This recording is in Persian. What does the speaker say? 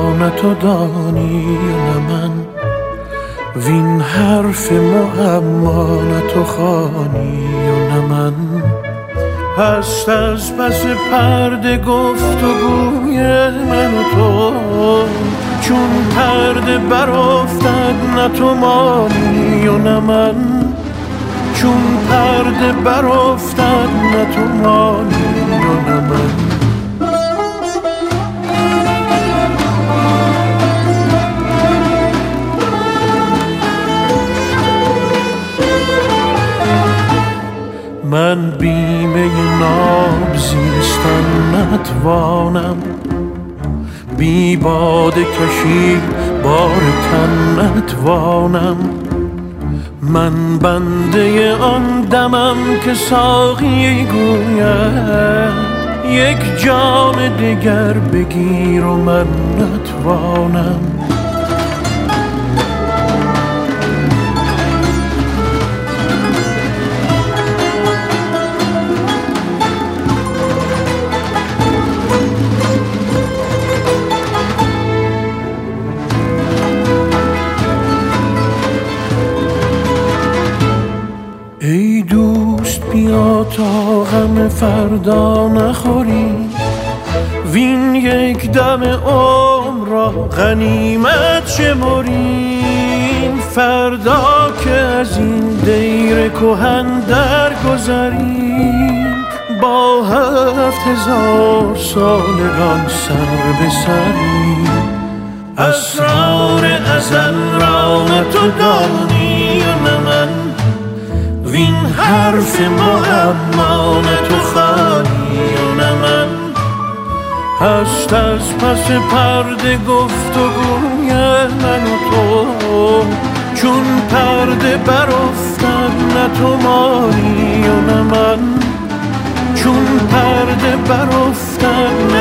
نه تو دانی نه من، وین حرف معما نه تو خوانی و نه من. هست از پس پرده گفت و گوی من و تو، چون پرده برافتد نه تو مانی و نه من، چون پرده برافتد نه تو مانی و نه من. من بیمه ناب زیستن نتوانم، بی باده کشید بار تن نتوانم. من بنده آن دمم که ساقی گوید یک جام دگر بگیر و من نتوانم. ای دوست بیا تا غم فردا نخوری، وین یک دم عمر را غنیمت شمریم. فردا که از این دیر کهن درگذریم، با 7000 سالگان سر به سریم. اسرار ازل را نه تو دانی و نه من، وین حرف معما نه تو خوانی و نه من. هست از پس پرده گفت و گوی من و تو، چون پرده برافتد نه تو مانی و نه من، چون پرده برافتد